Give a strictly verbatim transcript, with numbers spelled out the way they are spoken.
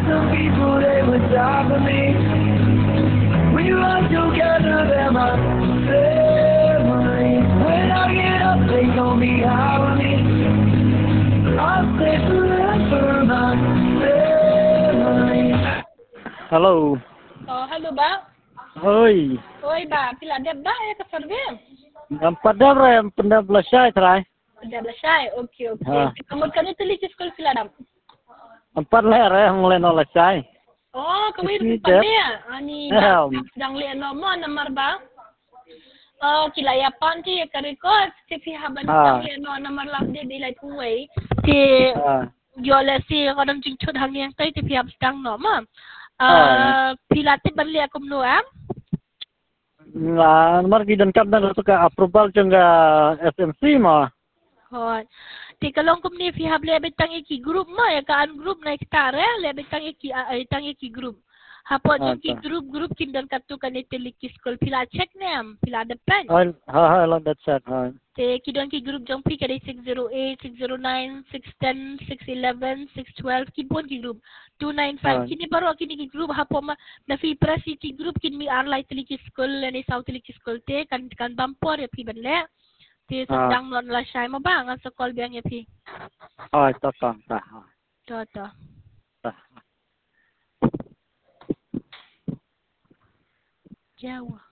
some people they would die for me. We run together, they're my family. When I get up, they gon' be high with me. I'll stay forever, my family. Hello. Oh, halo ba? Oi. Oi ba, pila deb ba ya ka survey? Empat dah bre, penda belasai terai. Deb la shay. Okay, okay. Ha. Kamu kan itu li school pila dam. Empat lah re, mulai nolak sai. Oh, kamu Kasi itu Deb. pandai ya? Ani Ya. dang li no mo nomor ba? Oh, kila ya panti ya ka record. Tapi haban Ha. dang li no nomor lam de de lai tuai. Ti Ha. yo le si kadang jing chut hang yang tai tapi hab dang no ma. Ha. Ah, pila te ban li akum no am. Lah, nomor gidan kap dan suka approval jengga S M C mah. Hoi. Ti kalong kum ni fi hable betang iki group ma ya kan group na kita re le betang iki ay tang iki group. Hapo jeng ki Acha. group group kindan katu kan ite liki school pila check nem pila depan. Ha, ha, ha, lah that's it. Ha. Te kidon ki group jong pi kade six oh eight, six oh nine, six ten, six eleven, six twelve kibon ki group two nine five Ha. kini baru kini ki group hapo ma na fi presi ki group kin mi arlai liki school ni south liki school te kan kan bampor ya pi ban le. Ti Ha. sedang non la syai ma bang ang sekolah biang ya pi. Ha, tak tak. Tak. To to. Tak. Jauh.